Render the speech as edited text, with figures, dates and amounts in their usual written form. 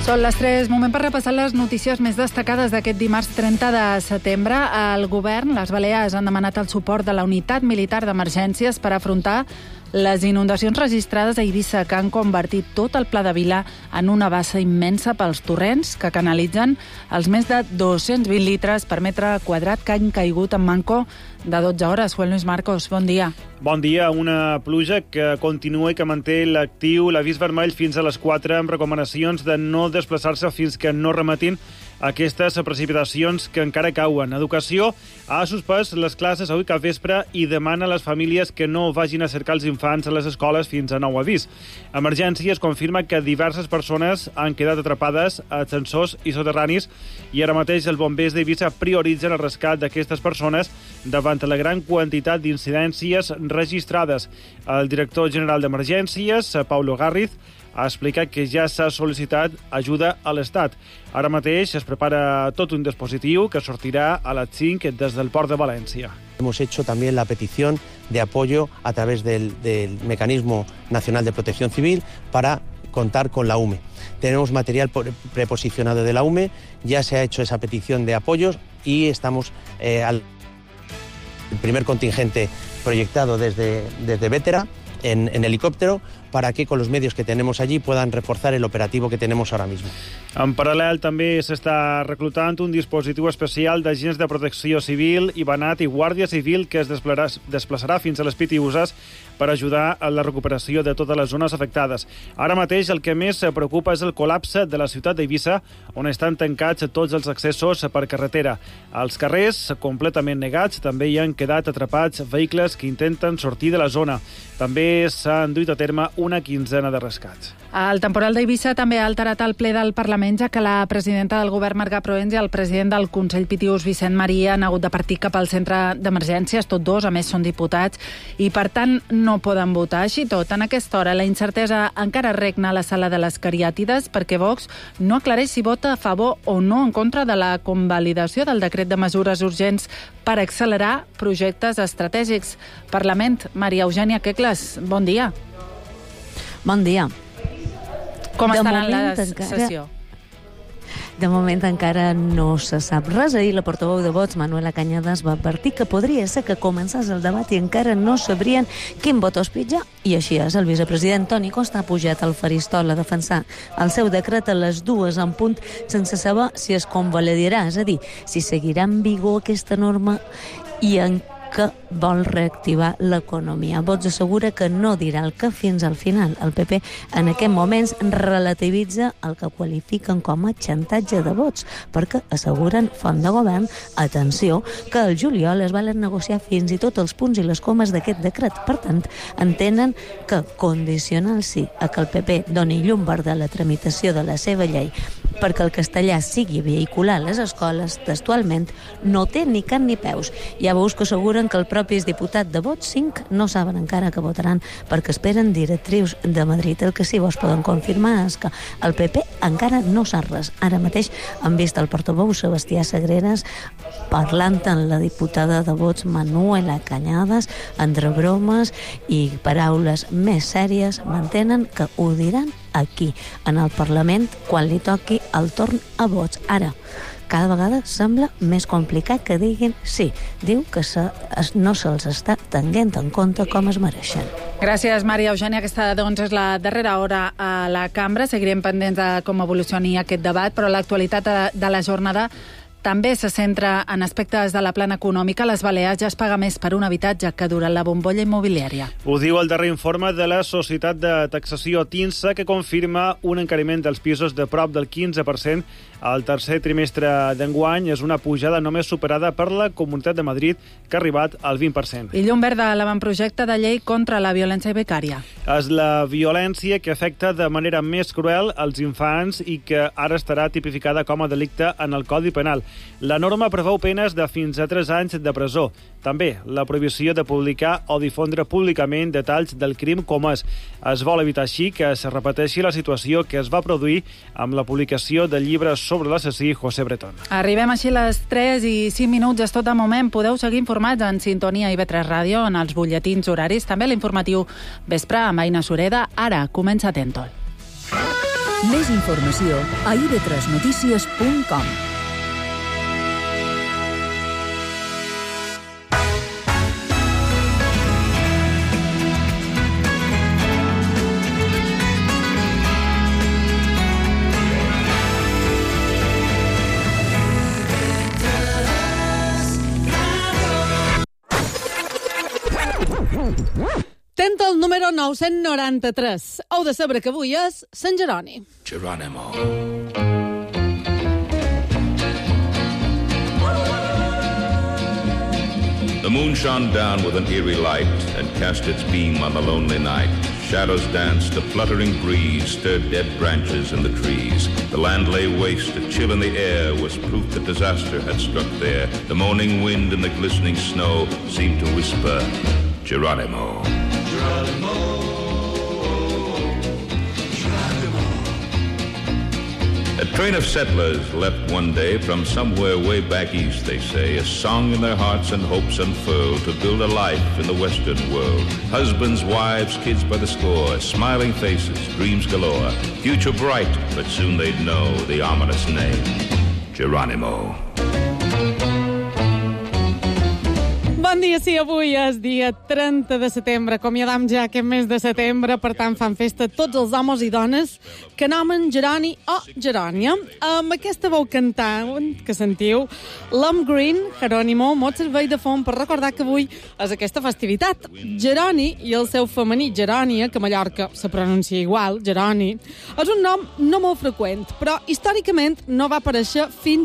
Són les 3, moment per repassar les notícies més destacades d'aquest dimarts 30 de setembre. El govern, les Balears, han demanat el suport de la Unitat Militar d'Emergències per afrontar les inundacions registrades a Eivissa, que han convertit tot el Pla de Vila en una bassa immensa pels torrents que canalitzen els més de 220 litres per metre quadrat que han caigut en manco de 12 hores. Juan Luis Marcos, bon dia. Bon dia. Una pluja que continua i que manté l'actiu l'avís vermell fins a les 4, amb recomanacions de no desplaçar-se fins que no remetin aquestes precipitacions que encara cauen. Educació ha suspès les classes avui cap vespre i demana a les famílies que no vagin a cercar els infants a les escoles fins a nou avís. Emergències confirma que diverses persones han quedat atrapades a ascensors i soterranis i ara mateix els bombers d'Eivissa prioritzen el rescat d'aquestes persones davant la gran quantitat d'incidències registrades. El director general d'Emergències, Paulo Garriz, ha explicat que ja s'ha sol·licitat ajuda a l'Estat. Ara mateix es prepara tot un dispositiu que sortirà a les 5 des del Port de València. Hemos hecho también la petición de apoyo a través del Mecanismo Nacional de Protección Civil para contar con la UME. Tenemos material preposicionado de la UME, ya se ha hecho esa petición de apoyos y estamos el primer contingente proyectado desde Bétera en helicóptero para que con los medios que tenemos allí puedan reforzar el operativo que tenemos ahora mismo. En paral·lel també s'està reclutant un dispositiu especial d'agents de protecció civil, Ibanat i Guàrdia Civil que es desplaçarà fins a les Pitiüses per ajudar a la recuperació de totes les zones afectades. Ara mateix el que més preocupa és el col·lapse de la ciutat d'Eivissa, on estan tancats tots els accessos per carretera. Els carrers, completament negats, també hi han quedat atrapats vehicles que intenten sortir de la zona. També s'han duit a terme una quinzena de rescats. El temporal d'Eivissa també ha alterat el ple del Parlament, ja que la presidenta del govern, Marga Proens, i el president del Consell Pitiús, Vicent Maria, han hagut de partir cap al centre d'emergències. Tots dos, a més, són diputats i, per tant, no poden votar. Així tot, en aquesta hora, la incertesa encara regna a la sala de les Cariàtides perquè Vox no aclareix si vota a favor o no en contra de la convalidació del decret de mesures urgents per accelerar projectes estratègics. Parlament, Maria Eugènia Quecles, bon dia. Bon dia. Com estarà la sessió? De moment encara no se sap res. Ahir la portaveu de Vox, Manuela Cañadas, va advertir que podria ser que començés el debat i encara no sabrien quin vot hospitjar. I així és, el vicepresident Toni Costa ha pujat al faristol a defensar el seu decret a les 2 en punt, sense saber si es convalidarà, és a dir, si seguirà en vigor aquesta norma i en que vol reactivar l'economia. Vox assegura que no dirà el que fins al final. El PP en aquest moments relativitza el que qualifiquen com a xantatge de vots, perquè asseguren font de govern, atenció, que al juliol es valen negociar fins i tot els punts i les comes d'aquest decret. Per tant, entenen que condicionar el sí a que el PP doni llum verda a la tramitació de la seva llei perquè el castellà sigui vehicular a les escoles, textualment, no té ni can ni peus. Ja veus que asseguren que el propis diputat de Vox 5 no saben encara que votaran perquè esperen directrius de Madrid. El que sí vos poden confirmar és que el PP encara no sap res. Ara mateix han vist el portaveu Sebastià Sagreras parlant amb la diputada de Vox Manuela Cañadas entre bromes i paraules més sèries. Mantenen que ho diran aquí, en el Parlament, quan li toqui el torn a Vox. Ara, cada vegada sembla més complicat que diguin sí. Diu que no se'ls està tenint en compte com es mereixen. Gràcies, Maria Eugènia. Aquesta, doncs, és la darrera hora a la cambra. Seguirem pendents de com evolucioni aquest debat, però l'actualitat de la jornada també se centra en aspectes de la plana econòmica. A les Balears ja es paga més per un habitatge que durant la bombolla immobiliària. Ho diu el darrer informe de la Societat de Taxació TINSA, que confirma un encariment dels pisos de prop del 15% al tercer trimestre d'enguany. És una pujada només superada per la Comunitat de Madrid, que ha arribat al 20%. I llum verda a l'avantprojecte de llei contra la violència becària. És la violència que afecta de manera més cruel als infants i que ara estarà tipificada com a delicte en el Codi Penal. La norma preveu penes de fins a 3 anys de presó. També la prohibició de publicar o difondre públicament detalls del crim comès. Es vol evitar així que es repeteixi la situació que es va produir amb la publicació del llibre sobre l'assassí José Bretón. Arribem així a les 3 i 5 minuts. És tot de moment. Podeu seguir informats en Sintonia IB3 Ràdio, en els butlletins horaris, també l'informatiu vespre amb Aina Sureda. Ara comença Tentol. Més informació a ib3notícies.com. Tenta el número 993. Heu de saber que avui és Sant Jeroni. Geronimo. The moon shone down with an eerie light and cast its beam on the lonely night. Shadows danced, a fluttering breeze stirred dead branches in the trees. The land lay waste, a chill in the air was proof that disaster had struck there. The moaning wind and the glistening snow seemed to whisper, Geronimo. Geronimo. Geronimo. A train of settlers left one day from somewhere way back east, they say, a song in their hearts and hopes unfurled to build a life in the western world. Husbands, wives, kids by the score, smiling faces, dreams galore. Future bright, but soon they'd know the ominous name, Geronimo. Bon dia, sí, avui és dia 30 de setembre. Acomiadam ja aquest mes de setembre, per tant fan festa tots els homes i dones que nomen Jeroni o Jerònia. Amb aquesta veu cantant que sentiu, l'Hom Green, Jerónimo, mos serveix de font per recordar que avui és aquesta festivitat. Jeroni i el seu femení Jerònia, que a Mallorca se pronuncia igual, Jeroni, és un nom no molt freqüent, però històricament no va aparèixer fins